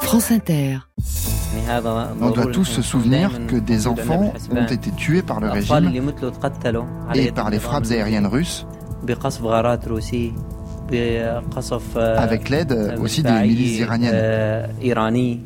France Inter. On doit tous se souvenir que des enfants ont été tués par le régime et par les frappes aériennes russes, avec l'aide aussi des milices iraniennes.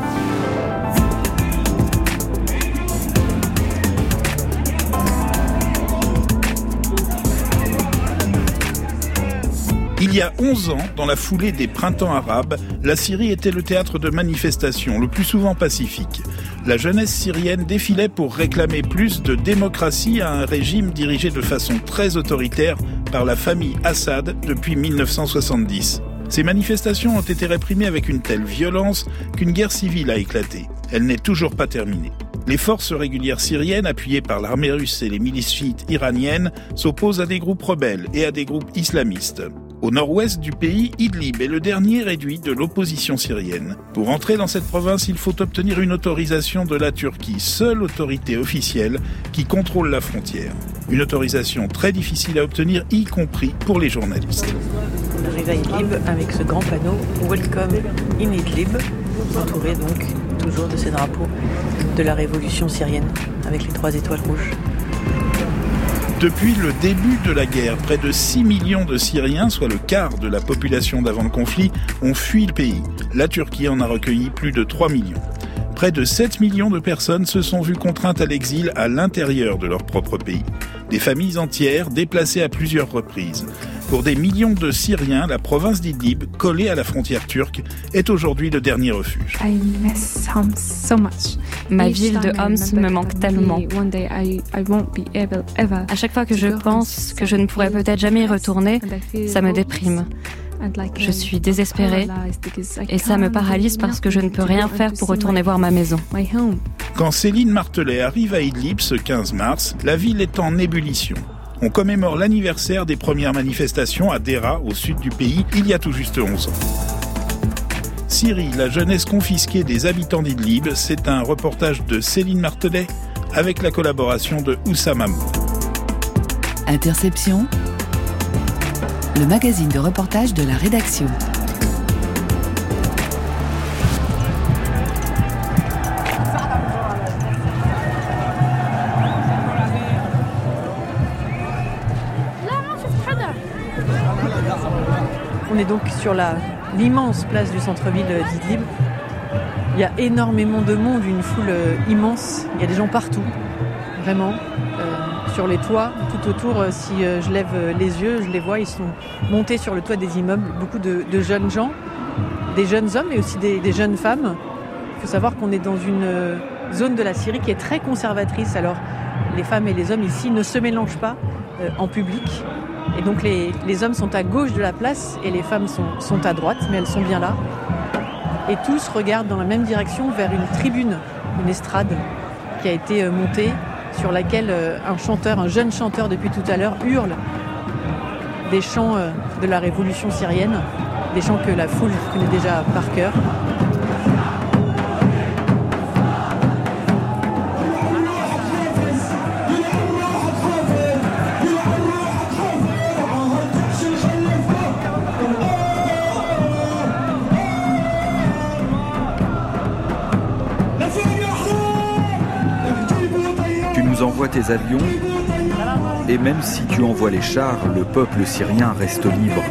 Il y a 11 ans, dans la foulée des printemps arabes, la Syrie était le théâtre de manifestations, le plus souvent pacifiques. La jeunesse syrienne défilait pour réclamer plus de démocratie à un régime dirigé de façon très autoritaire par la famille Assad depuis 1970. Ces manifestations ont été réprimées avec une telle violence qu'une guerre civile a éclaté. Elle n'est toujours pas terminée. Les forces régulières syriennes, appuyées par l'armée russe et les milices chiites iraniennes, s'opposent à des groupes rebelles et à des groupes islamistes. Au nord-ouest du pays, Idlib est le dernier réduit de l'opposition syrienne. Pour entrer dans cette province, il faut obtenir une autorisation de la Turquie, seule autorité officielle qui contrôle la frontière. Une autorisation très difficile à obtenir, y compris pour les journalistes. On arrive à Idlib avec ce grand panneau « Welcome in Idlib », entouré donc toujours de ces drapeaux de la révolution syrienne, avec les 3 étoiles rouges. Depuis le début de la guerre, près de 6 millions de Syriens, soit le quart de la population d'avant le conflit, ont fui le pays. La Turquie en a recueilli plus de 3 millions. Près de 7 millions de personnes se sont vues contraintes à l'exil à l'intérieur de leur propre pays. Des familles entières déplacées à plusieurs reprises. Pour des millions de Syriens, la province d'Idlib, collée à la frontière turque, est aujourd'hui le dernier refuge. Ma ville de Homs me manque tellement. À chaque fois que je pense que je ne pourrai peut-être jamais y retourner, ça me déprime. Je suis désespérée et ça me paralyse parce que je ne peux rien faire pour retourner voir ma maison. Quand Céline Martelet arrive à Idlib ce 15 mars, la ville est en ébullition. On commémore l'anniversaire des premières manifestations à Dera, au sud du pays, il y a tout juste 11 ans. Syrie, la jeunesse confisquée des habitants d'Idlib, c'est un reportage de Céline Martelet avec la collaboration de Oussama Mou. Interception, le magazine de reportage de la rédaction. On est donc sur l'immense place du centre-ville d'Idlib. Il y a énormément de monde, une foule immense. Il y a des gens partout, vraiment. Sur les toits, tout autour, si je lève les yeux, je les vois, ils sont montés sur le toit des immeubles. Beaucoup de jeunes gens, des jeunes hommes et aussi des jeunes femmes. Il faut savoir qu'on est dans une zone de la Syrie qui est très conservatrice. Alors, les femmes et les hommes ici ne se mélangent pas en public. Et donc les hommes sont à gauche de la place et les femmes sont à droite, mais elles sont bien là. Et tous regardent dans la même direction vers une tribune, une estrade qui a été montée, sur laquelle un jeune chanteur depuis tout à l'heure, hurle des chants de la révolution syrienne, des chants que la foule connaît déjà par cœur. Envoie tes avions, et même si tu envoies les chars, le peuple syrien reste libre.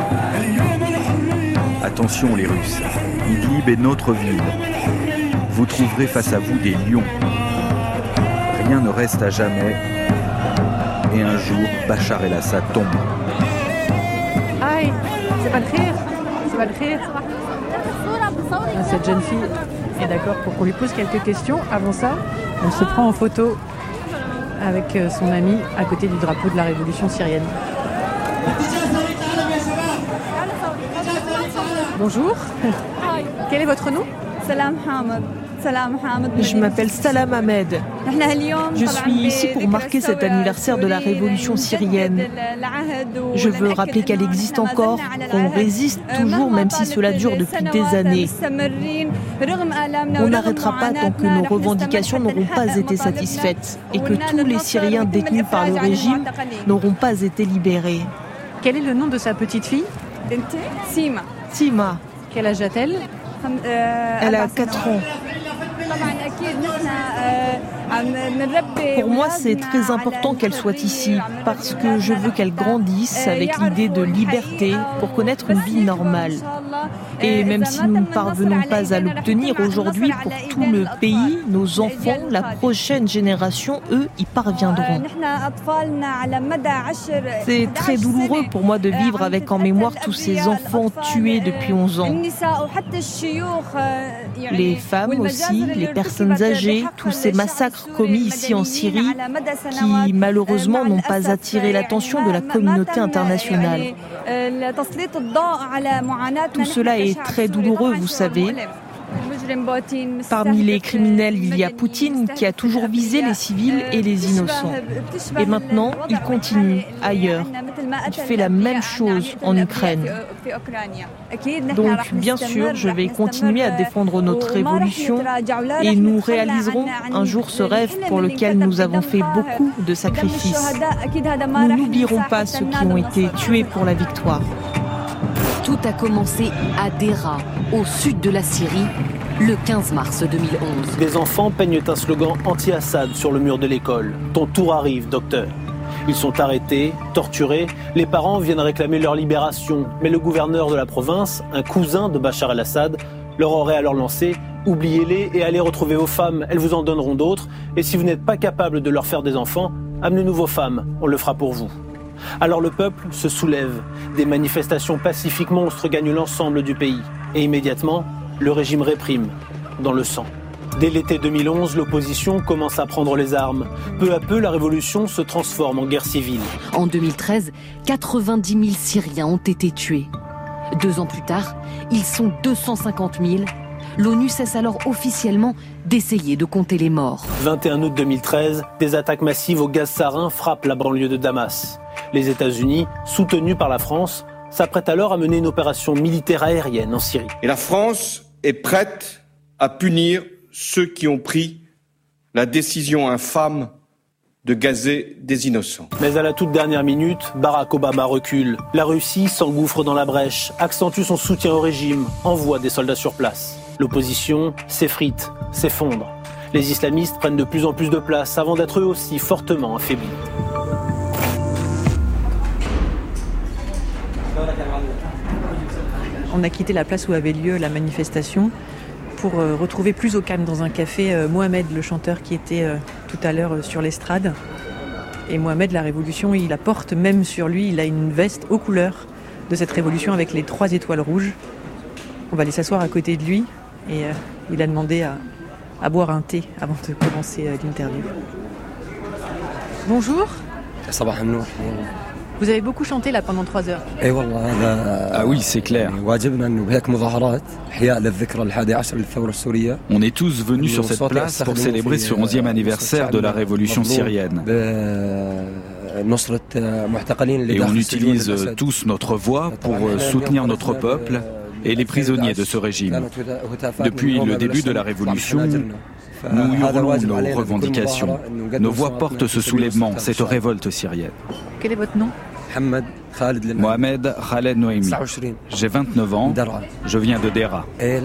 Attention les Russes, Idlib est notre ville. Vous trouverez face à vous des lions. Rien ne reste à jamais, et un jour, Bachar el-Assad tombe. Aïe, c'est pas le khir. Cette jeune fille est d'accord pour qu'on lui pose quelques questions. Avant ça, on se prend en photo avec son ami à côté du drapeau de la révolution syrienne. Bonjour. Quel est votre nom? Salam Hamad. Je m'appelle Salam Ahmed. Je suis ici pour marquer cet anniversaire de la révolution syrienne. Je veux rappeler qu'elle existe encore, qu'on résiste toujours même si cela dure depuis des années. On n'arrêtera pas tant que nos revendications n'auront pas été satisfaites et que tous les Syriens détenus par le régime n'auront pas été libérés. Quel est le nom de sa petite fille? Sima. Sima. Quel âge a-t-elle? Elle a 4 ans. Pour moi, c'est très important qu'elle soit ici parce que je veux qu'elle grandisse avec l'idée de liberté pour connaître une vie normale. Et même si nous ne parvenons pas à l'obtenir aujourd'hui pour tout le pays, nos enfants, la prochaine génération, eux, y parviendront. C'est très douloureux pour moi de vivre avec en mémoire tous ces enfants tués depuis 11 ans. Les femmes aussi, les personnes âgées, tous ces massacres commis ici en Syrie qui malheureusement n'ont pas attiré l'attention de la communauté internationale. Tout cela est très douloureux, vous savez. Parmi les criminels, il y a Poutine qui a toujours visé les civils et les innocents. Et maintenant, il continue ailleurs. Il fait la même chose en Ukraine. Donc, bien sûr, je vais continuer à défendre notre révolution et nous réaliserons un jour ce rêve pour lequel nous avons fait beaucoup de sacrifices. Nous n'oublierons pas ceux qui ont été tués pour la victoire. Tout a commencé à Deraa, au sud de la Syrie, le 15 mars 2011. Des enfants peignent un slogan anti-Assad sur le mur de l'école. « Ton tour arrive, docteur ». Ils sont arrêtés, torturés. Les parents viennent réclamer leur libération. Mais le gouverneur de la province, un cousin de Bachar el-Assad, leur aurait alors lancé « Oubliez-les et allez retrouver vos femmes, elles vous en donneront d'autres. Et si vous n'êtes pas capable de leur faire des enfants, amenez-nous vos femmes, on le fera pour vous. » Alors le peuple se soulève. Des manifestations pacifiques monstres gagnent l'ensemble du pays. Et immédiatement, le régime réprime, dans le sang. Dès l'été 2011, l'opposition commence à prendre les armes. Peu à peu, la révolution se transforme en guerre civile. En 2013, 90 000 Syriens ont été tués. 2 ans plus tard, ils sont 250 000. L'ONU cesse alors officiellement d'essayer de compter les morts. 21 août 2013, des attaques massives au gaz sarin frappent la banlieue de Damas. Les États-Unis, soutenus par la France, s'apprêtent alors à mener une opération militaire aérienne en Syrie. Et la France est prête à punir ceux qui ont pris la décision infâme de gazer des innocents. Mais à la toute dernière minute, Barack Obama recule. La Russie s'engouffre dans la brèche, accentue son soutien au régime, envoie des soldats sur place. L'opposition s'effrite, s'effondre. Les islamistes prennent de plus en plus de place avant d'être eux aussi fortement affaiblis. On a quitté la place où avait lieu la manifestation pour retrouver plus au calme dans un café Mohamed, le chanteur qui était tout à l'heure sur l'estrade. Et Mohamed, la révolution, il la porte même sur lui. Il a une veste aux couleurs de cette révolution avec les 3 étoiles rouges. On va aller s'asseoir à côté de lui et il a demandé à boire un thé avant de commencer l'interview. Bonjour. Vous avez beaucoup chanté là pendant 3 heures. Ah oui, c'est clair. On est tous venus sur cette place pour célébrer ce 11e anniversaire de la révolution syrienne. Et on utilise tous notre voix pour soutenir notre peuple et les prisonniers de ce régime. Depuis le début de la révolution, nous hurlons nos revendications. Nos voix portent ce soulèvement, cette révolte syrienne. Quel est votre nom ? Mohamed Khaled Noemi. J'ai 29 ans, je viens de Deraa.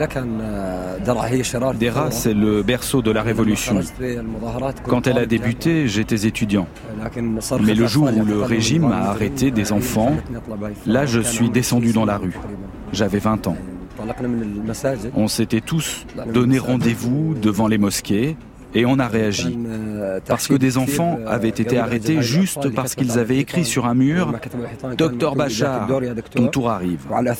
Deraa, c'est le berceau de la révolution. Quand elle a débuté, j'étais étudiant. Mais le jour où le régime a arrêté des enfants, là je suis descendu dans la rue. J'avais 20 ans. On s'était tous donné rendez-vous devant les mosquées. Et on a réagi, parce que des enfants avaient été arrêtés juste parce qu'ils avaient écrit sur un mur « Docteur Bachar, ton tour arrive ».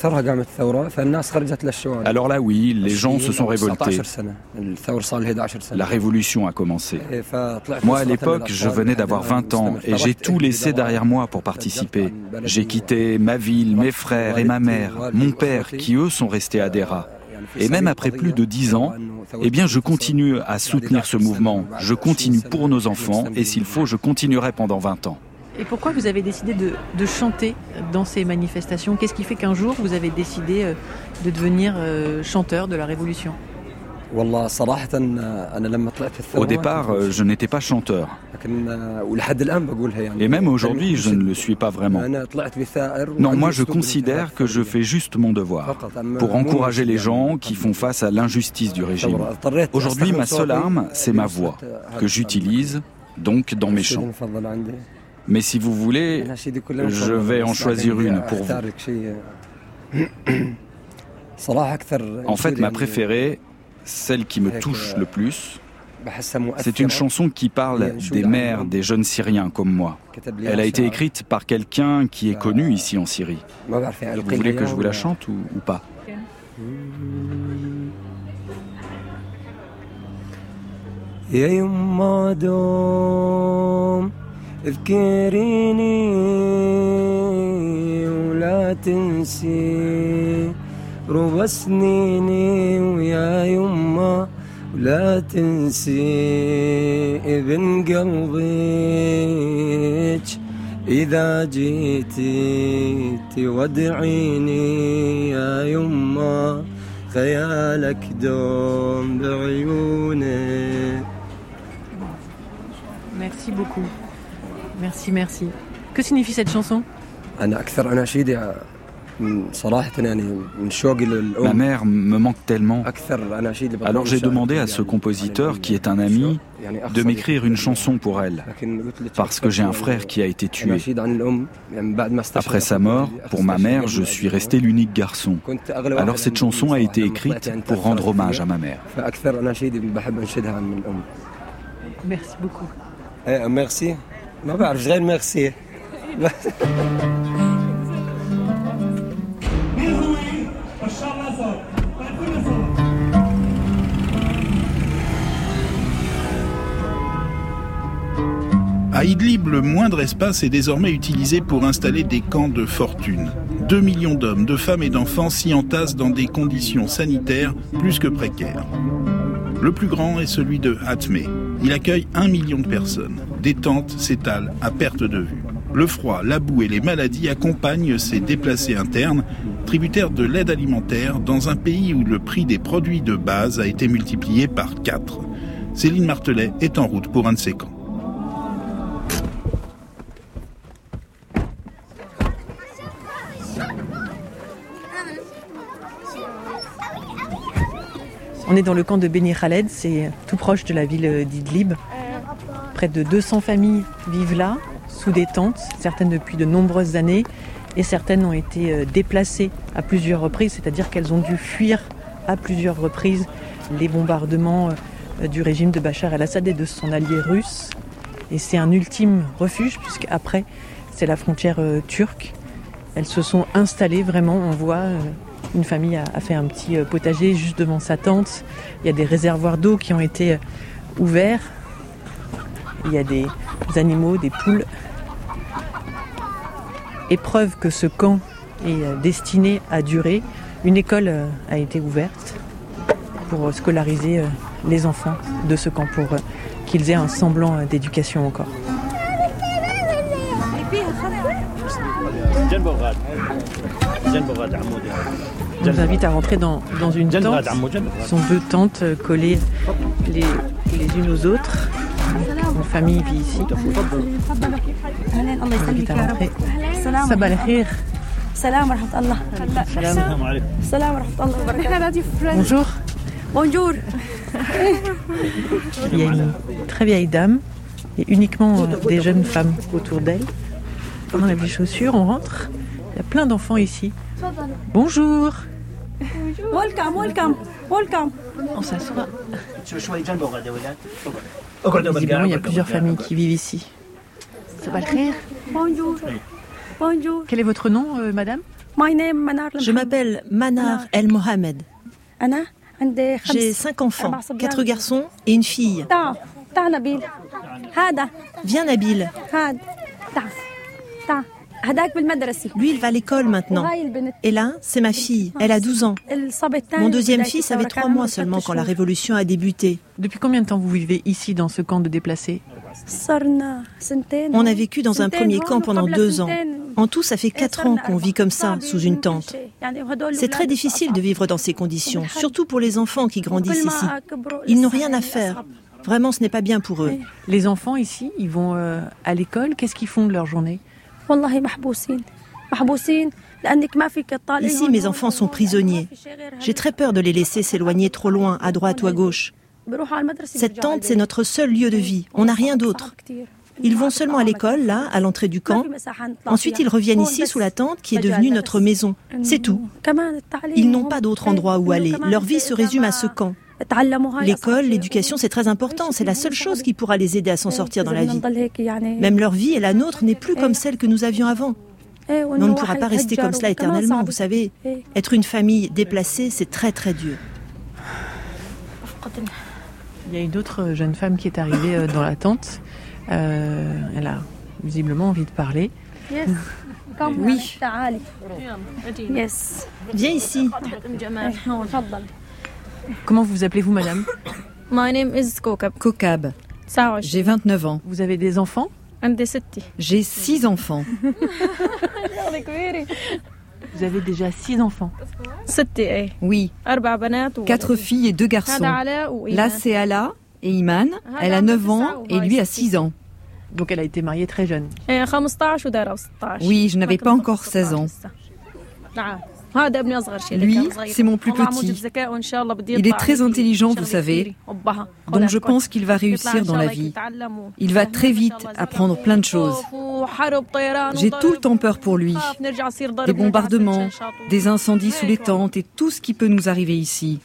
Alors là, oui, les gens se sont révoltés. La révolution a commencé. Moi, à l'époque, je venais d'avoir 20 ans et j'ai tout laissé derrière moi pour participer. J'ai quitté ma ville, mes frères et ma mère, mon père, qui eux sont restés à Deraa. Et même après plus de 10 ans, eh bien, je continue à soutenir ce mouvement. Je continue pour nos enfants et s'il faut, je continuerai pendant 20 ans. Et pourquoi vous avez décidé de chanter dans ces manifestations ? Qu'est-ce qui fait qu'un jour, vous avez décidé de devenir chanteur de la Révolution ? Au départ, je n'étais pas chanteur. Et même aujourd'hui, je ne le suis pas vraiment. Non, moi je considère que je fais juste mon devoir, pour encourager les gens qui font face à l'injustice du régime. Aujourd'hui, ma seule arme, c'est ma voix, que j'utilise donc dans mes chants. Mais si vous voulez, je vais en choisir une pour vous. En fait, ma préférée, celle qui me touche le plus, c'est une chanson qui parle des mères des jeunes Syriens comme moi. Elle a été écrite par quelqu'un qui est connu ici en Syrie. Vous voulez que je vous la chante ou pas? ربع سنيني ويا يما ولا تنسي ابن قلبك إذا جيتي تودعيني يا يما خيالك دوم بعيونك. Merci beaucoup. Merci, merci. Que signifie cette chanson? أنا أكثر أناشيدي Ma mère me manque tellement. Alors j'ai demandé à ce compositeur, qui est un ami, de m'écrire une chanson pour elle, parce que j'ai un frère qui a été tué. Après sa mort, pour ma mère, je suis resté l'unique garçon. Alors cette chanson a été écrite pour rendre hommage à ma mère. Merci beaucoup. Merci. Merci. À Idlib, le moindre espace est désormais utilisé pour installer des camps de fortune. 2 millions d'hommes, de femmes et d'enfants s'y entassent dans des conditions sanitaires plus que précaires. Le plus grand est celui de Hatmé. Il accueille 1 million de personnes. Des tentes s'étalent à perte de vue. Le froid, la boue et les maladies accompagnent ces déplacés internes, tributaires de l'aide alimentaire dans un pays où le prix des produits de base a été multiplié par 4. Céline Martelet est en route pour un de ces camps. On est dans le camp de Beni Khaled, c'est tout proche de la ville d'Idlib. Près de 200 familles vivent là, sous des tentes, certaines depuis de nombreuses années, et certaines ont été déplacées à plusieurs reprises, c'est-à-dire qu'elles ont dû fuir à plusieurs reprises les bombardements du régime de Bachar el-Assad et de son allié russe. Et c'est un ultime refuge, puisqu'après, c'est la frontière turque. Elles se sont installées vraiment, on voit... Une famille a fait un petit potager juste devant sa tente. Il y a des réservoirs d'eau qui ont été ouverts. Il y a des animaux, des poules. Et preuve que ce camp est destiné à durer, une école a été ouverte pour scolariser les enfants de ce camp, pour qu'ils aient un semblant d'éducation encore. Je vous invite à rentrer dans une tente. Ce sont 2 tentes collées les unes aux autres. Une famille vit ici. Je vous invite à rentrer. Sabah al-khir. Bonjour. Bonjour. Il y a une très vieille dame et uniquement des jeunes femmes autour d'elle. On enlève les chaussures, on rentre. Il y a plein d'enfants ici. Bonjour. Welcome. On s'assoit. Visiblement, il y a plusieurs familles qui vivent ici. Sabah al-khir. Bonjour. Quel est votre nom, madame? Je m'appelle Manar El Mohamed. J'ai 5 enfants, 4 garçons et une fille. Viens, Nabil. Lui, il va à l'école maintenant. Et là, c'est ma fille. Elle a 12 ans. Mon deuxième fils avait 3 mois seulement quand la révolution a débuté. Depuis combien de temps vous vivez ici, dans ce camp de déplacés? On a vécu dans un premier camp pendant 2 ans. En tout, ça fait 4 ans qu'on vit comme ça, sous une tente. C'est très difficile de vivre dans ces conditions, surtout pour les enfants qui grandissent ici. Ils n'ont rien à faire. Vraiment, ce n'est pas bien pour eux. Les enfants ici, ils vont à l'école. Qu'est-ce qu'ils font de leur journée ? Ici, mes enfants sont prisonniers. J'ai très peur de les laisser s'éloigner trop loin, à droite ou à gauche. Cette tente, c'est notre seul lieu de vie. On n'a rien d'autre. Ils vont seulement à l'école, là, à l'entrée du camp. Ensuite, ils reviennent ici, sous la tente, qui est devenue notre maison. C'est tout. Ils n'ont pas d'autre endroit où aller. Leur vie se résume à ce camp. L'école, l'éducation, c'est très important. C'est la seule chose qui pourra les aider à s'en sortir dans la vie. Même leur vie et la nôtre n'est plus comme celle que nous avions avant. Mais on ne pourra pas rester comme cela éternellement, vous savez. Être une famille déplacée, c'est très très dur. Il y a une autre jeune femme qui est arrivée dans la tente. Elle a visiblement envie de parler. Oui. Viens ici. Comment vous appelez-vous, madame ? My name is Kokab. J'ai 29 ans. Vous avez des enfants ? J'ai 6 enfants. Vous avez déjà 6 enfants ? Oui. 4 filles et 2 garçons. Là, c'est Ala et Iman. Elle a 9 ans et lui a 6 ans. Donc elle a été mariée très jeune. Oui, je n'avais pas encore 16 ans. Lui, c'est mon plus petit. Il est très intelligent, vous savez. Donc je pense qu'il va réussir dans la vie. Il va très vite apprendre plein de choses. J'ai tout le temps peur pour lui. Des bombardements, des incendies sous les tentes et tout ce qui peut nous arriver ici.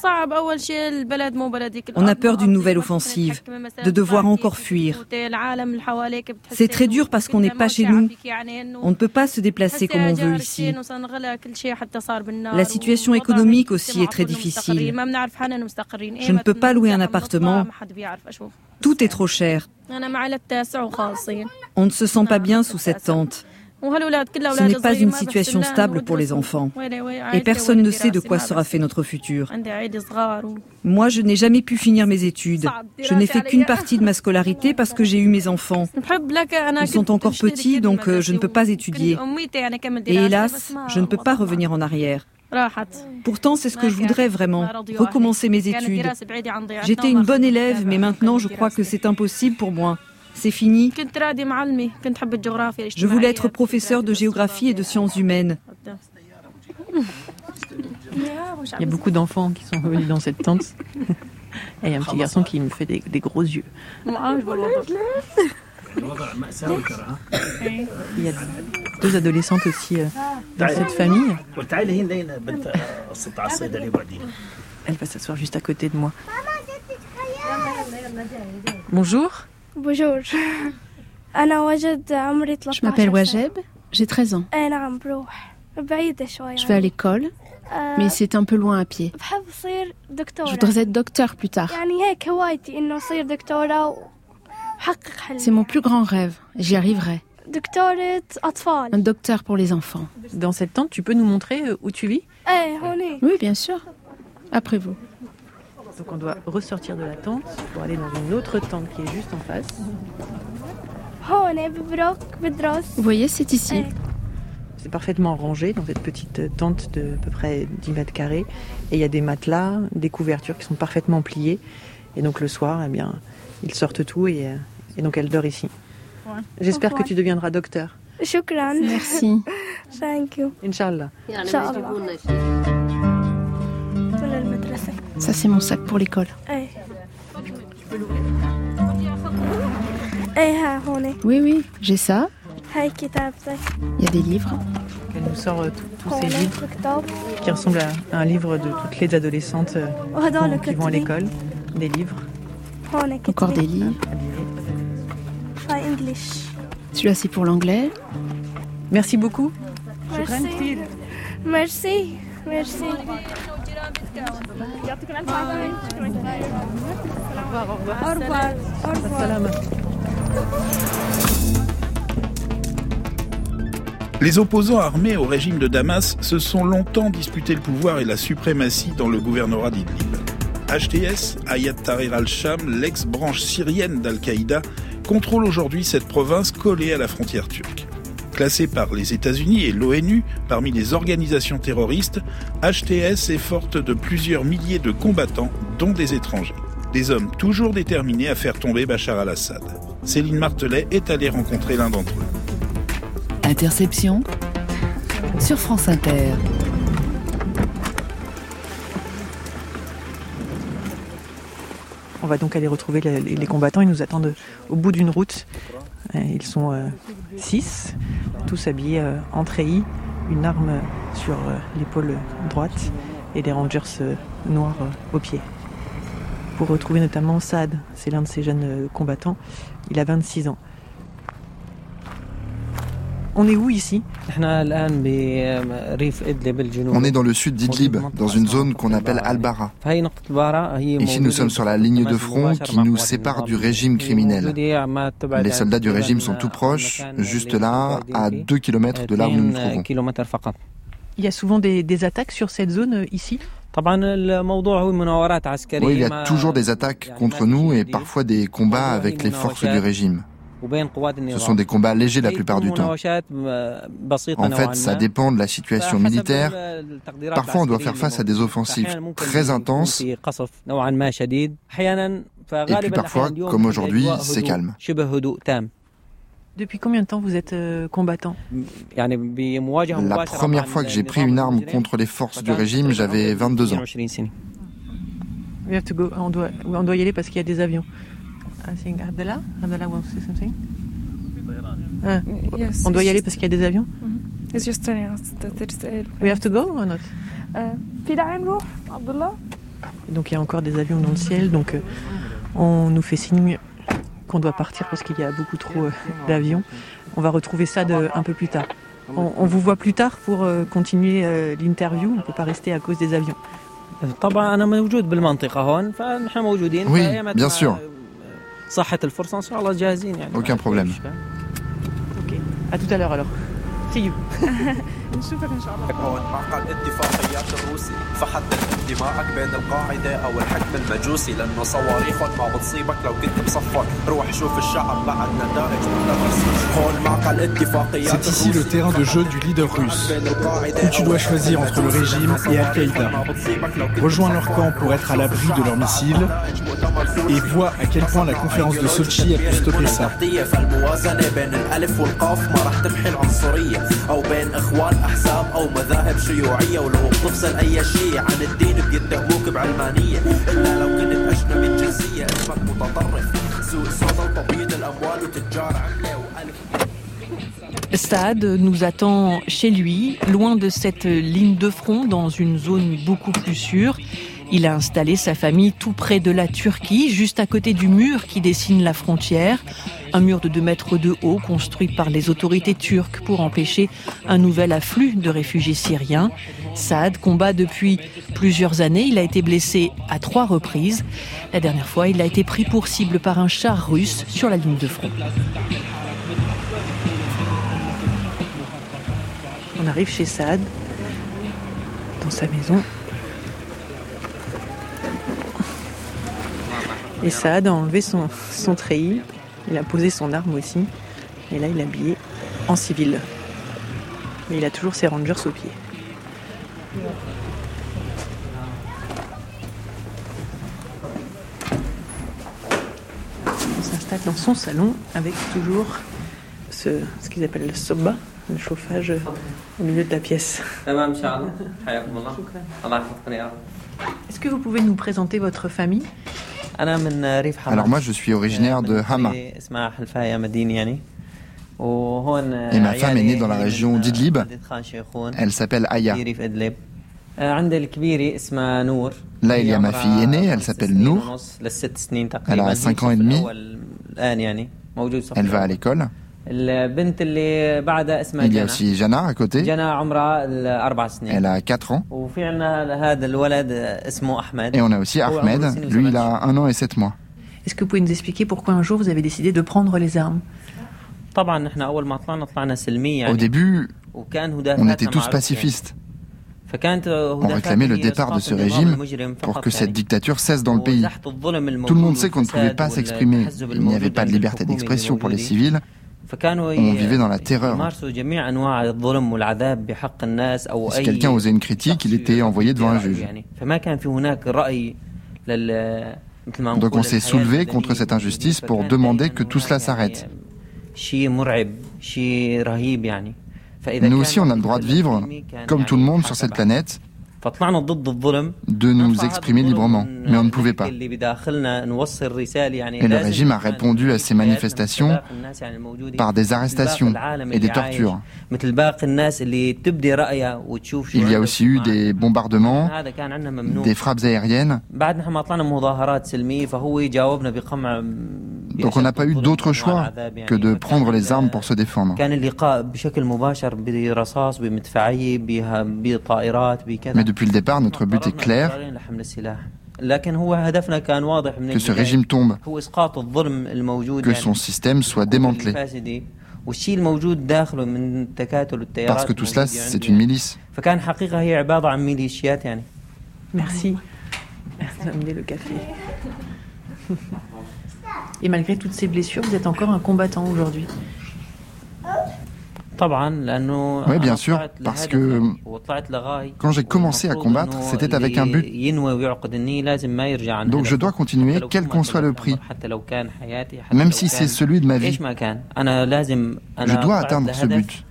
On a peur d'une nouvelle offensive, de devoir encore fuir. C'est très dur parce qu'on n'est pas chez nous. On ne peut pas se déplacer comme on veut ici. La situation économique aussi est très difficile. Je ne peux pas louer un appartement. Tout est trop cher. On ne se sent pas bien sous cette tente. Ce n'est pas une situation stable pour les enfants. Et personne ne sait de quoi sera fait notre futur. Moi, je n'ai jamais pu finir mes études. Je n'ai fait qu'une partie de ma scolarité parce que j'ai eu mes enfants. Ils sont encore petits, donc je ne peux pas étudier. Et hélas, je ne peux pas revenir en arrière. Pourtant, c'est ce que je voudrais vraiment, recommencer mes études. J'étais une bonne élève, mais maintenant, je crois que c'est impossible pour moi. C'est fini. Je voulais être professeur de géographie et de sciences humaines. Il y a beaucoup d'enfants qui sont venus dans cette tente. Et il y a un petit garçon qui me fait des gros yeux. Il y a 2 adolescentes aussi dans cette famille. Elle va s'asseoir juste à côté de moi. Bonjour. Bonjour. Je m'appelle Wajeb, j'ai 13 ans. Je vais à l'école, mais c'est un peu loin à pied. Je voudrais être docteur plus tard. C'est mon plus grand rêve, j'y arriverai. Un docteur pour les enfants. Dans cette tente, tu peux nous montrer où tu vis ? Oui, bien sûr. Après vous. Donc on doit ressortir de la tente pour aller dans une autre tente qui est juste en face. Vous voyez, c'est ici. C'est parfaitement rangé dans cette petite tente de à peu près 10 mètres carrés. Et il y a des matelas, des couvertures qui sont parfaitement pliées. Et donc le soir, eh bien, ils sortent tout et donc elle dort ici. J'espère que tu deviendras docteur. Shukran. Merci. Thank you. Inch'Allah. Ça, c'est mon sac pour l'école. Oui, j'ai ça. Il y a des livres. Elle nous sort tous ces livres qui ressemblent à un livre de toutes les adolescentes qui vont à l'école. Des livres. Encore des livres. Celui-là, c'est pour l'anglais. Merci beaucoup. Merci. Au revoir. Les opposants armés au régime de Damas se sont longtemps disputé le pouvoir et la suprématie dans le gouvernorat d'Idlib. HTS, Hayat Tahrir al-Sham, l'ex-branche syrienne d'Al-Qaïda, contrôle aujourd'hui cette province collée à la frontière turque. Classée par les États-Unis et l'ONU parmi les organisations terroristes, HTS est forte de plusieurs milliers de combattants, dont des étrangers. Des hommes toujours déterminés à faire tomber Bachar al-Assad. Céline Martelet est allée rencontrer l'un d'entre eux. Interception sur France Inter. On va donc aller retrouver les combattants. Ils nous attendent au bout d'une route. Ils sont 6, tous habillés en treillis, une arme sur l'épaule droite et des rangers noirs aux pieds. Pour retrouver notamment Saad, c'est l'un de ces jeunes combattants. Il a 26 ans. On est où ici ? On est dans le sud d'Idlib, dans une zone qu'on appelle Al-Bara. Ici, nous sommes sur la ligne de front qui nous sépare du régime criminel. Les soldats du régime sont tout proches, juste là, à 2 km de là où nous nous trouvons. Il y a souvent des attaques sur cette zone ici ? Oui, il y a toujours des attaques contre nous et parfois des combats avec les forces du régime. Ce sont des combats légers la plupart du temps. En fait, ça dépend de la situation militaire. Parfois, on doit faire face à des offensives très intenses. Et puis parfois, comme aujourd'hui, c'est calme. Depuis combien de temps vous êtes combattant ? La première fois que j'ai pris une arme contre les forces du régime, j'avais 22 ans. On doit y aller parce qu'il y a des avions. Abdallah wants to say something? Yes, on doit y aller parce qu'il y a des avions? It's just telling us that there's a... We have to go or not? Donc il y a encore des avions dans le ciel, donc on nous fait signe qu'on doit partir parce qu'il y a beaucoup trop d'avions. On va retrouver ça un peu plus tard. On vous voit plus tard pour continuer l'interview, on ne peut pas rester à cause des avions. Oui, bien sûr. Aucun problème. Ok, à tout à l'heure alors. See you. نشوفك ان شاء الله. هون معقل اتفاقيات الروسي فحدد دماءك بين القاعده او الحكم المجوسي لانه صواريخهم ما بتصيبك لو كنت مصفر روح شوف الشعب بعد نتائج هون معقل اتفاقيات. C'est ici le terrain de jeu du leader russe où tu dois choisir entre le régime et Al-Qaïda. Rejoins leur camp pour être à l'abri de leurs missiles et vois à quel point la conférence de Sochi a pu stopper ça. أحزاب أو مذاهب شيوعية ولو بتفصل أي شيء عن الدين بيتهموك بعلمانية إلا لو كنت أجنبي الجنسية اسمك متطرف سوق سودا وتبييض الأموال وتجار عملة وألف. Saad nous attend chez lui, loin de cette ligne de front, dans une zone beaucoup plus sûre. Il a installé sa famille tout près de la Turquie, juste à côté du mur qui dessine la frontière. Un mur de 2 mètres de haut, construit par les autorités turques pour empêcher un nouvel afflux de réfugiés syriens. Saad combat depuis plusieurs années. Il a été blessé à 3 reprises. La dernière fois, il a été pris pour cible par un char russe sur la ligne de front. On arrive chez Saad, dans sa maison. Et Saad a enlevé son treillis, il a posé son arme aussi, et là il est habillé en civil. Mais il a toujours ses rangers aux pieds. On s'installe dans son salon avec toujours ce qu'ils appellent le soba, le chauffage au milieu de la pièce. Est-ce que vous pouvez nous présenter votre famille ? Alors moi je suis originaire de Hama. Et ma femme est née dans la région d'Idlib. Elle s'appelle Aya. Là il y a ma fille aînée, elle s'appelle Nour. Elle a 5 ans et demi. Elle va à l'école. Il y a aussi Jana à côté. Elle a 4 ans. Et on a aussi Ahmed. Lui, il a 1 an et 7 mois. Est-ce que vous pouvez nous expliquer pourquoi un jour vous avez décidé de prendre les armes ? Au début, on était tous pacifistes. On réclamait le départ de ce régime pour que cette dictature cesse dans le pays. Tout le monde sait qu'on ne pouvait pas s'exprimer. Il n'y avait pas de liberté d'expression pour les civils. On vivait dans la terreur. Si quelqu'un osait une critique, il était envoyé devant un juge. Donc on s'est soulevé contre cette injustice pour demander que tout cela s'arrête. Nous aussi, on a le droit de vivre, comme tout le monde sur cette planète, de nous exprimer librement, mais on ne pouvait pas. Et le régime a répondu à ces manifestations par des arrestations et des tortures. Il y a aussi eu des bombardements, des frappes aériennes. Donc on n'a pas eu d'autre choix que de prendre les armes pour se défendre. Mais depuis le départ, notre but est clair, que ce régime tombe, que son système soit démantelé. Parce que tout cela, c'est une milice. Merci. Merci d'amener le café. Et malgré toutes ces blessures, vous êtes encore un combattant aujourd'hui. Oui, bien sûr, parce que quand j'ai commencé à combattre, c'était avec un but. Donc je dois continuer, quel qu'en soit le prix, même si c'est celui de ma vie. Je dois atteindre ce but.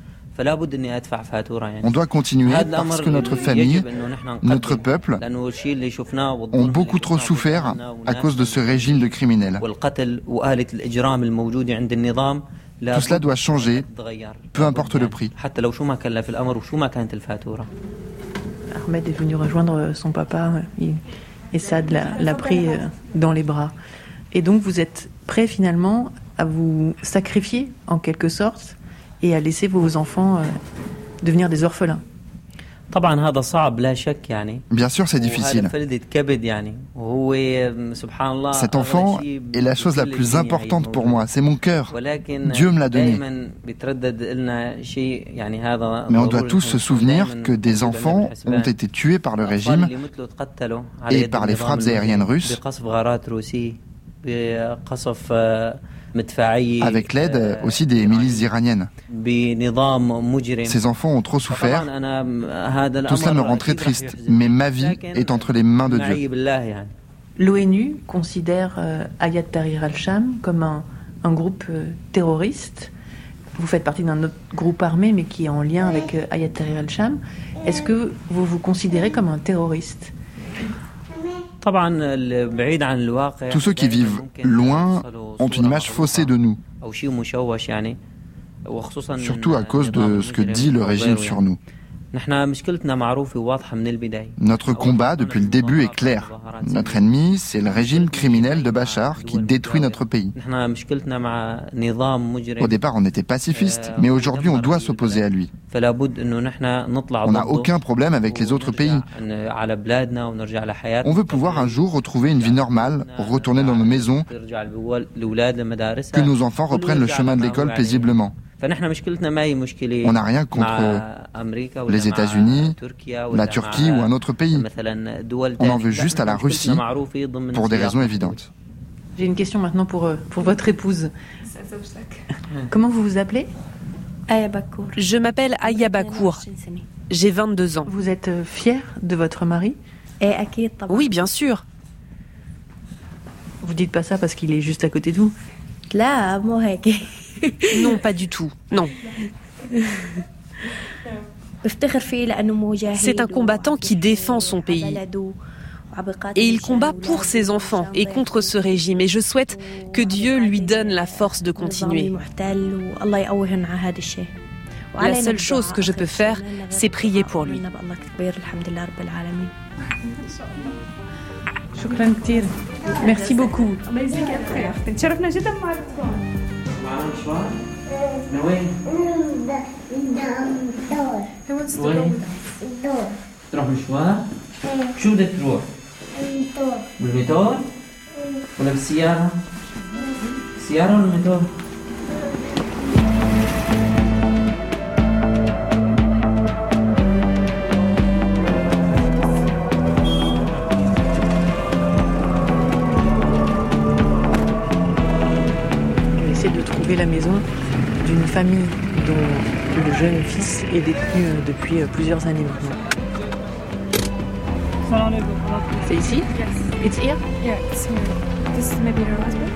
On doit continuer parce que notre famille, notre peuple ont beaucoup trop souffert à cause de ce régime de criminels. Tout cela doit changer, peu importe le prix. Ahmed est venu rejoindre son papa et Saad l'a pris dans les bras. Et donc vous êtes prêt finalement à vous sacrifier en quelque sorte et à laisser vos enfants devenir des orphelins. Bien sûr, c'est difficile. Cet enfant est la chose la plus importante pour moi. C'est mon cœur. Dieu me l'a donné. Mais on doit tous se souvenir que des enfants ont été tués par le régime et par les frappes aériennes russes, avec l'aide aussi des milices iraniennes. Ces enfants ont trop souffert. Tout cela me rend très triste, mais ma vie est entre les mains de Dieu. L'ONU considère Hayat Tahrir al-Sham comme un groupe terroriste. Vous faites partie d'un autre groupe armé, mais qui est en lien avec Hayat Tahrir al-Sham. Est-ce que vous vous considérez comme un terroriste ? Tous ceux qui vivent loin ont une image faussée de nous, surtout à cause de ce que dit le régime sur nous. Notre combat depuis le début est clair. Notre ennemi, c'est le régime criminel de Bachar qui détruit notre pays. Au départ, on était pacifiste, mais aujourd'hui, on doit s'opposer à lui. On n'a aucun problème avec les autres pays. On veut pouvoir un jour retrouver une vie normale, retourner dans nos maisons, que nos enfants reprennent le chemin de l'école paisiblement. On n'a rien contre les États-Unis, la Turquie ou un autre pays. On en veut juste à la Russie pour des raisons évidentes. J'ai une question maintenant pour votre épouse. Comment vous vous appelez ? Je m'appelle Aya Bakour. J'ai 22 ans. Vous êtes fière de votre mari ? Oui, bien sûr. Vous dites pas ça parce qu'il est juste à côté de vous ? Non, pas du tout. Non. C'est un combattant qui défend son pays. Et il combat pour ses enfants et contre ce régime. Et je souhaite que Dieu lui donne la force de continuer. La seule chose que je peux faire, c'est prier pour lui. Merci beaucoup. تروح مشوار؟ شو بدك تروح؟ بالميتور؟ ولا بالسيارة؟ بالسيارة ولا بالميتور؟ retrouvé la maison d'une famille dont le jeune fils est détenu depuis plusieurs années maintenant. C'est ici? Yes. It's here? Yeah, it's here. This is maybe her husband.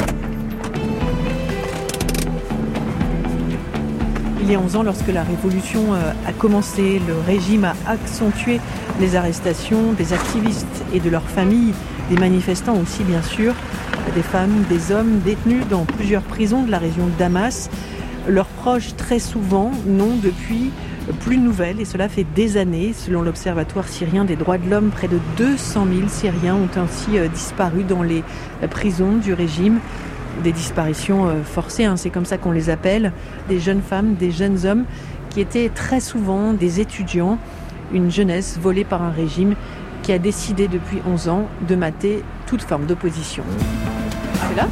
Il y a 11 ans, lorsque la révolution a commencé, le régime a accentué les arrestations des activistes et de leurs familles, des manifestants aussi bien sûr, des femmes, des hommes détenus dans plusieurs prisons de la région de Damas. Leurs proches, très souvent, n'ont depuis plus de nouvelles et cela fait des années. Selon l'Observatoire syrien des droits de l'homme, près de 200 000 Syriens ont ainsi disparu dans les prisons du régime. Des disparitions forcées, c'est comme ça qu'on les appelle. Des jeunes femmes, des jeunes hommes qui étaient très souvent des étudiants. Une jeunesse volée par un régime qui a décidé depuis 11 ans de mater toute forme d'opposition. C'est là ?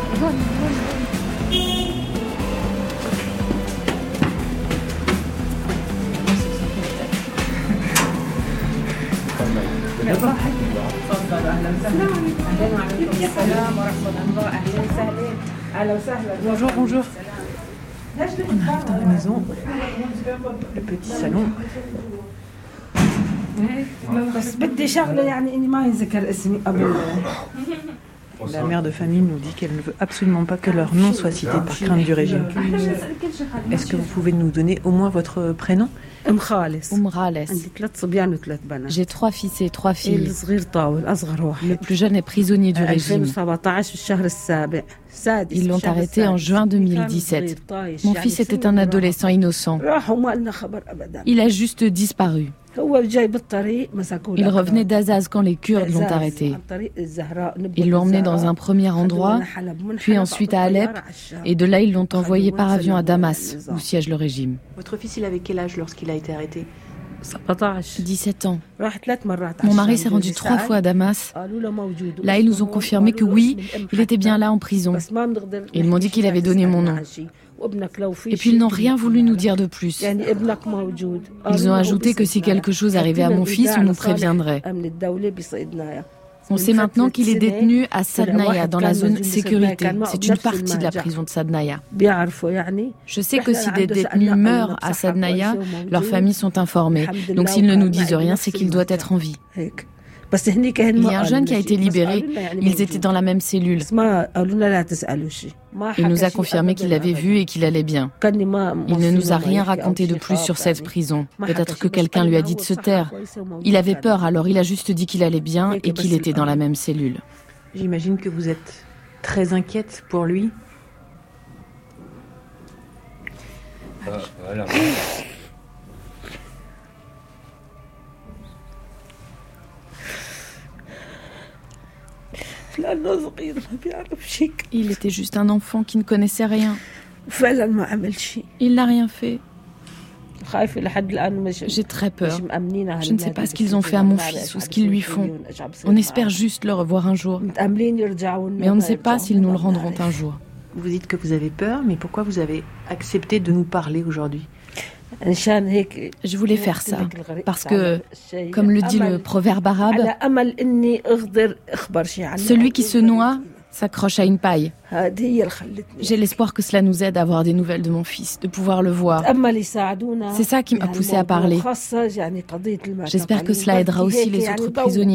Bonjour, bonjour. On arrive dans la maison, le petit salon. La mère de famille nous dit qu'elle ne veut absolument pas que leur nom soit cité par crainte du régime. Est-ce que vous pouvez nous donner au moins votre prénom ? Khales. J'ai 3 fils et 3 filles. Le plus jeune est prisonnier du régime. Ils l'ont arrêté en juin 2017. Mon fils était un adolescent innocent. Il a juste disparu. Il revenait d'Azaz quand les Kurdes l'ont arrêté. Ils l'ont emmené dans un premier endroit, puis ensuite à Alep, et de là ils l'ont envoyé par avion à Damas, où siège le régime. Votre fils, il avait quel âge lorsqu'il a été arrêté ? 17 ans. Mon mari s'est rendu 3 fois à Damas. Là, ils nous ont confirmé que oui, il était bien là en prison. Ils m'ont dit qu'il avait donné mon nom. Et puis ils n'ont rien voulu nous dire de plus. Ils ont ajouté que si quelque chose arrivait à mon fils, on nous préviendrait. On sait maintenant qu'il est détenu à Sadnaya, dans la zone sécurité. C'est une partie de la prison de Sadnaya. Je sais que si des détenus meurent à Sadnaya, leurs familles sont informées. Donc s'ils ne nous disent rien, c'est qu'il doit être en vie. Il y a un jeune qui a été libéré. Ils étaient dans la même cellule. Il nous a confirmé qu'il l'avait vu et qu'il allait bien. Il ne nous a rien raconté de plus sur cette prison. Peut-être que quelqu'un lui a dit de se taire. Il avait peur, alors il a juste dit qu'il allait bien et qu'il était dans la même cellule. J'imagine que vous êtes très inquiète pour lui. Voilà. Il était juste un enfant qui ne connaissait rien. Il n'a rien fait. J'ai très peur. Je ne sais pas ce qu'ils ont fait à mon fils ou ce qu'ils lui font. On espère juste le revoir un jour. Mais on ne sait pas s'ils nous le rendront un jour. Vous dites que vous avez peur, mais pourquoi vous avez accepté de nous parler aujourd'hui ? Je voulais faire ça parce que, comme le dit le proverbe arabe, celui qui se noie s'accroche à une paille. J'ai l'espoir que cela nous aide à avoir des nouvelles de mon fils, de pouvoir le voir. C'est ça qui m'a poussée à parler. J'espère que cela aidera aussi les autres prisonniers.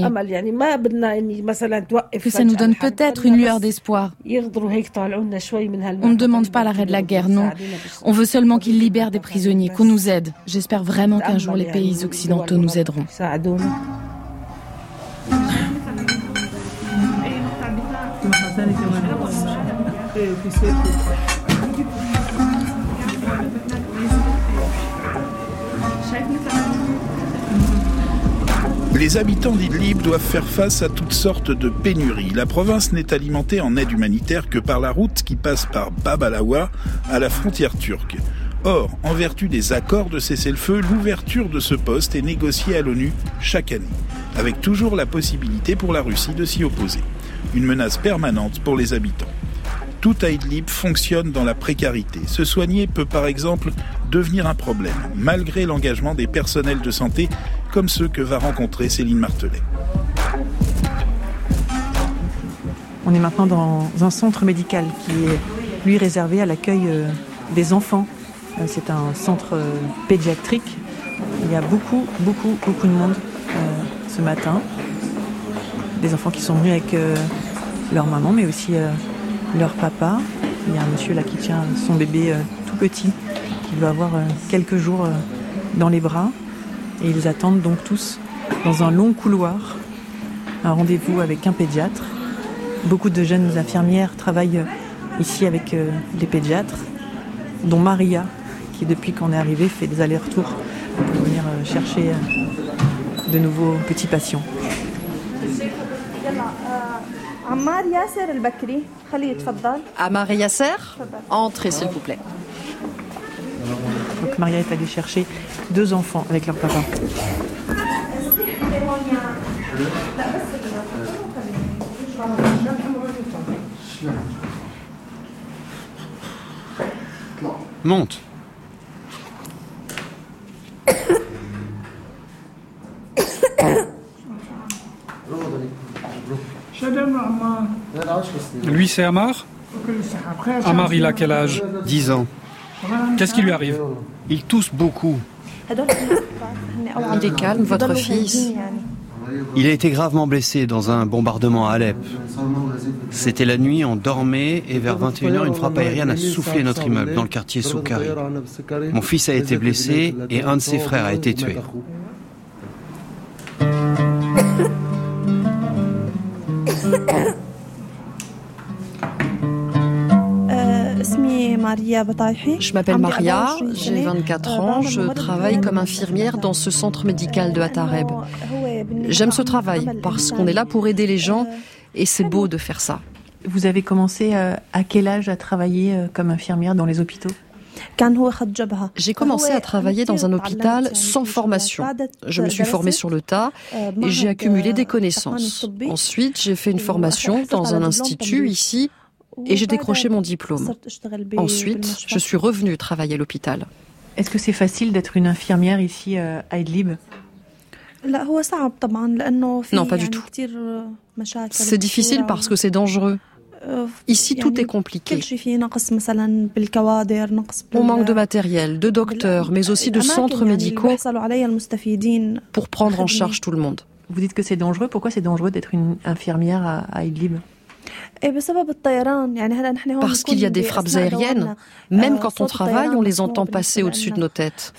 Que ça nous donne peut-être une lueur d'espoir. On ne demande pas l'arrêt de la guerre, non. On veut seulement qu'ils libèrent des prisonniers, qu'on nous aide. J'espère vraiment qu'un jour les pays occidentaux nous aideront. Les habitants d'Idlib doivent faire face à toutes sortes de pénuries. La province n'est alimentée en aide humanitaire que par la route qui passe par Bab al-Awa à la frontière turque. Or, en vertu des accords de cessez-le-feu, l'ouverture de ce poste est négociée à l'ONU chaque année, avec toujours la possibilité pour la Russie de s'y opposer. Une menace permanente pour les habitants. Tout à Idlib fonctionne dans la précarité. Se soigner peut par exemple devenir un problème, malgré l'engagement des personnels de santé, comme ceux que va rencontrer Céline Martelet. On est maintenant dans un centre médical qui est lui réservé à l'accueil des enfants. C'est un centre pédiatrique. Il y a beaucoup de monde ce matin. Des enfants qui sont venus avec leur maman, mais aussi leur papa. Il y a un monsieur là qui tient son bébé tout petit, qui doit avoir quelques jours dans les bras. Et ils attendent donc tous dans un long couloir, un rendez-vous avec un pédiatre. Beaucoup de jeunes infirmières travaillent ici avec des pédiatres, dont Maria, qui depuis qu'on est arrivé fait des allers-retours pour venir chercher de nouveaux petits patients. Ammar Yasser, entrez s'il vous plaît. Donc Maria est allée chercher 2 enfants avec leur papa. Monte. Lui, c'est Ammar ? Ammar, il a quel âge ? 10 ans. Qu'est-ce qui lui arrive ? Il tousse beaucoup. Il est calme, votre fils. Il a été gravement blessé dans un bombardement à Alep. C'était la nuit, on dormait et vers 21h, une frappe aérienne a soufflé notre immeuble dans le quartier Soukari. Mon fils a été blessé et un de ses frères a été tué. Je m'appelle Maria, j'ai 24 ans, je travaille comme infirmière dans ce centre médical de Atareb. J'aime ce travail parce qu'on est là pour aider les gens et c'est beau de faire ça. Vous avez commencé à quel âge à travailler comme infirmière dans les hôpitaux ? J'ai commencé à travailler dans un hôpital sans formation. Je me suis formée sur le tas et j'ai accumulé des connaissances. Ensuite, j'ai fait une formation dans un institut ici et j'ai décroché mon diplôme. Ensuite, je suis revenue travailler à l'hôpital. Est-ce que c'est facile d'être une infirmière ici à Idlib ? Non, pas du tout. C'est difficile parce que c'est dangereux. Ici, tout est compliqué. On manque de matériel, de docteurs, mais aussi de centres médicaux pour prendre en charge tout le monde. Vous dites que c'est dangereux. Pourquoi c'est dangereux d'être une infirmière à Idlib ? Parce qu'il y a des frappes aériennes. Même quand on travaille, on les entend passer au-dessus de nos têtes.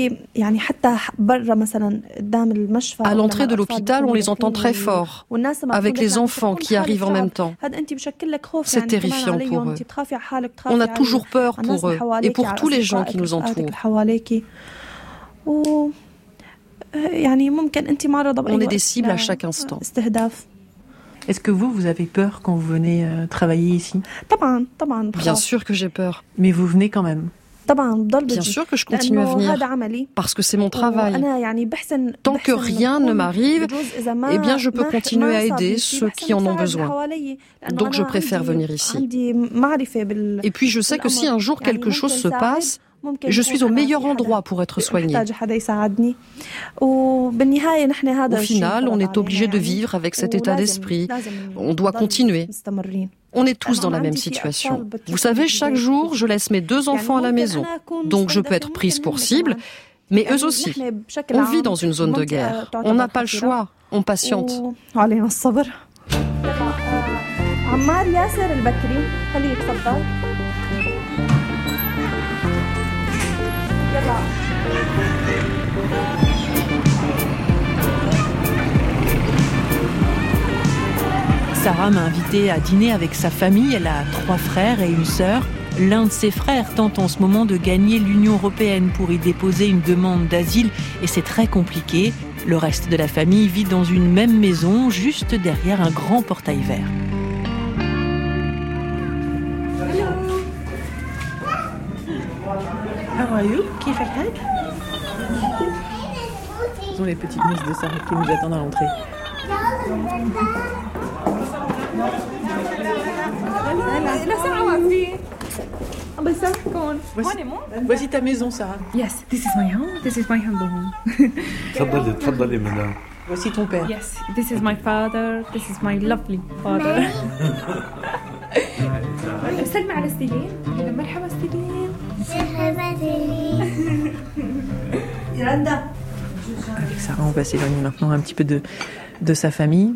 À l'entrée de l'hôpital, on les entend très fort, avec les enfants qui arrivent en même temps. C'est terrifiant pour eux. On a toujours peur pour eux et pour tous les gens qui nous entourent. On est des cibles à chaque instant. Est-ce que vous avez peur quand vous venez travailler ici ? Bien sûr que j'ai peur. Mais vous venez quand même ? Bien sûr que je continue à venir, parce que c'est mon travail. Tant que rien ne m'arrive, eh bien je peux continuer à aider ceux qui en ont besoin. Donc je préfère venir ici. Et puis je sais que si un jour quelque chose se passe, je suis au meilleur endroit pour être soignée. Au final, on est obligé de vivre avec cet état d'esprit. On doit continuer. On est tous dans la même situation. Vous savez, chaque jour, je laisse mes 2 enfants à la maison. Donc je peux être prise pour cible, mais eux aussi. On vit dans une zone de guerre. On n'a pas le choix. On patiente. Sarah m'a invitée à dîner avec sa famille. Elle a 3 frères et une sœur. L'un de ses frères tente en ce moment de gagner l'Union européenne pour y déposer une demande d'asile et c'est très compliqué. Le reste de la famille vit dans une même maison, juste derrière un grand portail vert. How are you? Ce sont les petites nièces de Sarah qui nous attendent à l'entrée. Voici ta maison, Sarah. Yes, this is my home. This is my humble home. تفضلي madame. Voici ton père. Yes, this is my father. This is my lovely father. Avec Sarah, on va s'éloigner maintenant un petit peu de sa famille.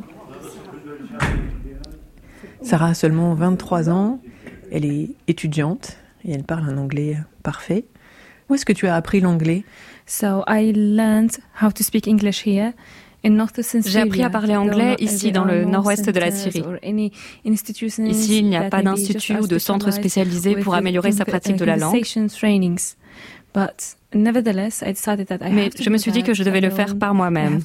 Sarah a seulement 23 ans, elle est étudiante et elle parle un anglais parfait. Où est-ce que tu as appris l'anglais? So I learned how to speak English here. J'ai appris à parler anglais ici, dans le nord-ouest de la Syrie. Ici, il n'y a pas d'institut ou de centre spécialisé pour améliorer sa pratique de la langue. Mais je me suis dit que je devais le faire par moi-même.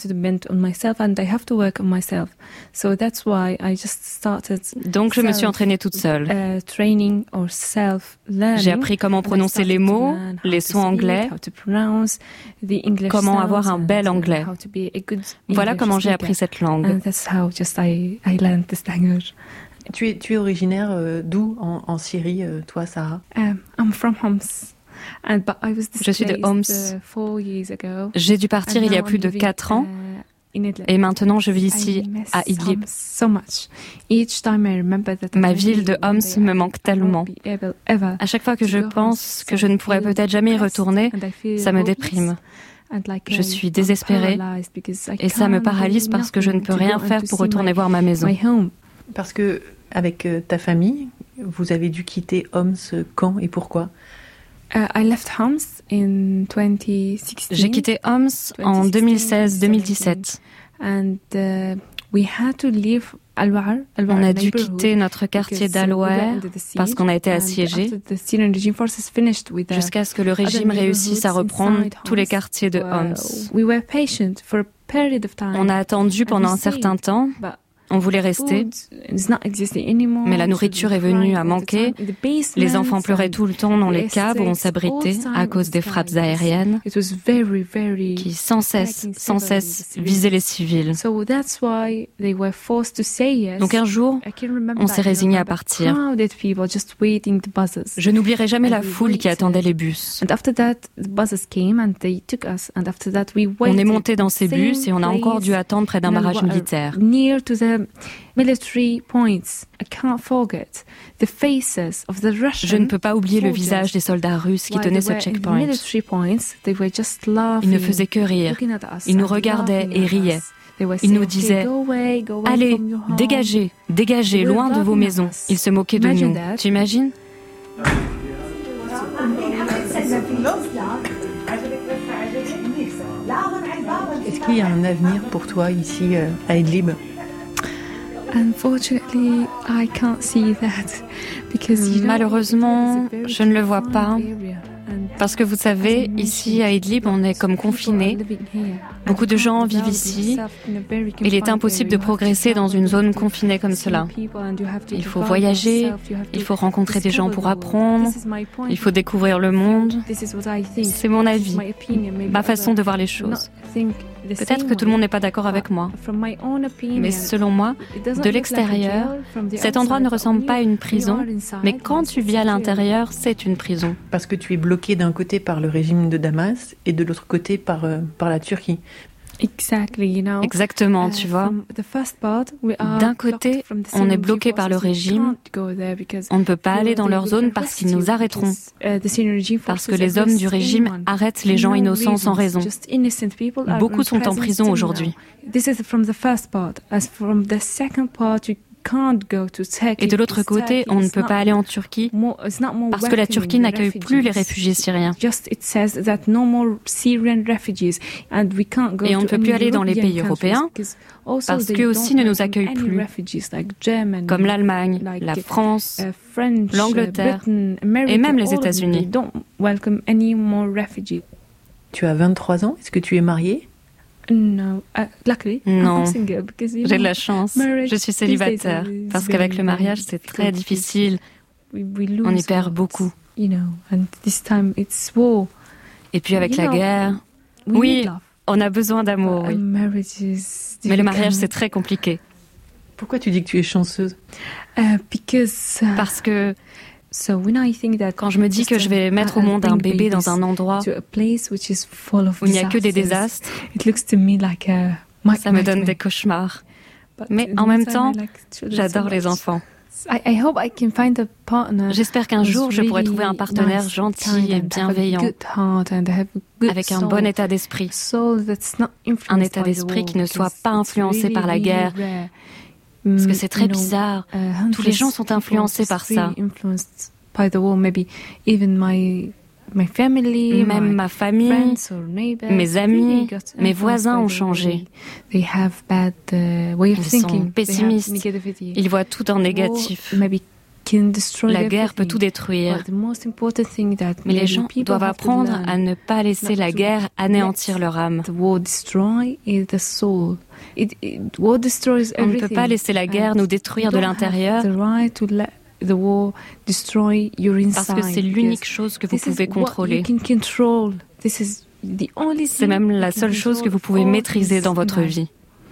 Donc je me suis entraînée toute seule. J'ai appris comment prononcer les mots, les sons anglais, comment avoir un bel anglais. Voilà comment j'ai appris cette langue. Tu es originaire d'où en Syrie, toi, Sarah? I'm from Homs. Je suis de Homs. J'ai dû partir il y a plus de 4 ans et maintenant je vis ici à Idlib. Ma ville de Homs me manque tellement. À chaque fois que je pense que je ne pourrai peut-être jamais y retourner, ça me déprime. Je suis désespérée et ça me paralyse parce que je ne peux rien faire pour retourner voir ma maison. Parce que avec ta famille, vous avez dû quitter Homs quand et pourquoi? J'ai quitté Homs en 2016-2017. On a dû quitter notre quartier d'Al-Wa'er parce qu'on a été assiégés, jusqu'à ce que le régime réussisse à reprendre tous les quartiers de Homs. On a attendu pendant un certain temps. On voulait rester, mais la nourriture est venue à manquer. Les enfants pleuraient tout le temps dans les caves où on s'abritait à cause des frappes aériennes qui sans cesse visaient les civils. Donc un jour, on s'est résigné à partir. Je n'oublierai jamais la foule qui attendait les bus. On est monté dans ces bus et on a encore dû attendre près d'un barrage militaire. Je ne peux pas oublier le visage des soldats russes qui tenaient ce checkpoint. Ils ne faisaient que rire. Ils nous regardaient et riaient. Ils nous disaient « Allez, dégagez, dégagez, loin de vos maisons ». Ils se moquaient de nous. Tu imagines ? Est-ce qu'il y a un avenir pour toi ici à Idlib? Malheureusement, je ne le vois pas. Parce que vous savez, ici à Idlib, on est comme confinés. Beaucoup de gens vivent ici. Il est impossible de progresser dans une zone confinée comme cela. Il faut voyager, il faut rencontrer des gens pour apprendre, il faut découvrir le monde. C'est mon avis, ma façon de voir les choses. Peut-être que tout le monde n'est pas d'accord avec moi, mais selon moi, de l'extérieur, cet endroit ne ressemble pas à une prison, mais quand tu vis à l'intérieur, c'est une prison. Parce que tu es bloqué d'un côté par le régime de Damas et de l'autre côté par la Turquie. Exactement, tu vois. D'un côté, on est bloqué par le régime. On ne peut pas aller dans leur zone parce qu'ils nous arrêteront. Parce que les hommes du régime arrêtent les gens innocents sans raison. Beaucoup sont en prison aujourd'hui. Et de l'autre côté, on ne peut pas aller en Turquie parce que la Turquie n'accueille plus les réfugiés syriens. Et on ne peut plus aller dans les pays européens parce qu'eux aussi ne nous accueillent plus, comme l'Allemagne, la France, l'Angleterre et même les États-Unis. Tu as 23 ans, est-ce que tu es mariée? Non, j'ai de la chance. Je suis célibataire parce qu'avec le mariage, c'est très difficile. On y perd beaucoup. Et puis avec la guerre, oui, on a besoin d'amour. Oui. Mais le mariage, c'est très compliqué. Pourquoi tu dis que tu es chanceuse? Parce que quand je me dis que je vais mettre au monde un bébé dans un endroit où il n'y a que des désastres, ça me donne des cauchemars. Mais en même temps, j'adore les enfants. J'espère qu'un jour je pourrai trouver un partenaire gentil et bienveillant, avec un bon état d'esprit. Un état d'esprit qui ne soit pas influencé par la guerre. Parce que c'est très bizarre. Tous les gens sont influencés par ça. Même ma famille, mes amis, mes voisins ont changé. Ils sont pessimistes. Ils voient tout en négatif. La guerre peut tout détruire. Mais les gens doivent apprendre à ne pas laisser la guerre anéantir leur âme. On ne peut pas laisser la guerre nous détruire de l'intérieur. Parce que c'est l'unique chose que vous pouvez contrôler. C'est même la seule chose que vous pouvez maîtriser dans votre vie.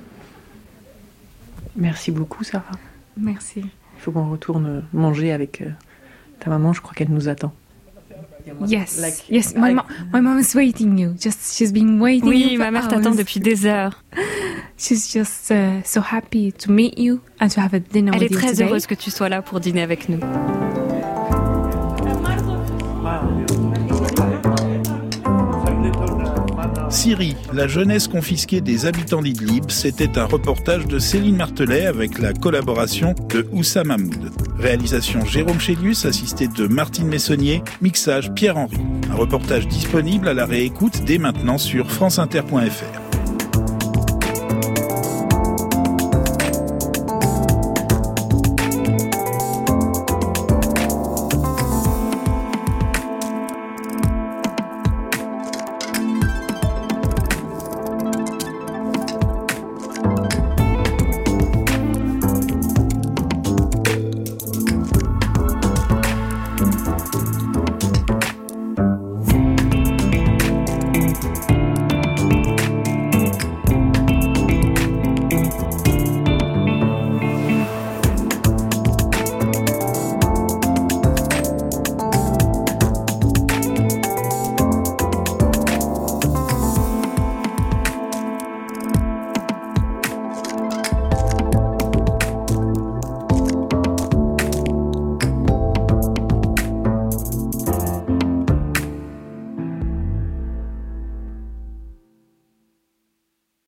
Merci beaucoup, Sarah. Merci. Il faut qu'on retourne manger avec ta maman, je crois qu'elle nous attend. Yes, my mom is waiting you. She's been waiting. Oui, ma mère t'attend depuis des heures. She's just so happy to meet you and to have a dinner with you today. Elle est très heureuse que tu sois là pour dîner avec nous. Syrie, la jeunesse confisquée des habitants d'Idlib, c'était un reportage de Céline Martelet avec la collaboration de Oussam Mahmoud. Réalisation Jérôme Chélius, assisté de Martine Messonnier, mixage Pierre-Henry. Un reportage disponible à la réécoute dès maintenant sur franceinter.fr.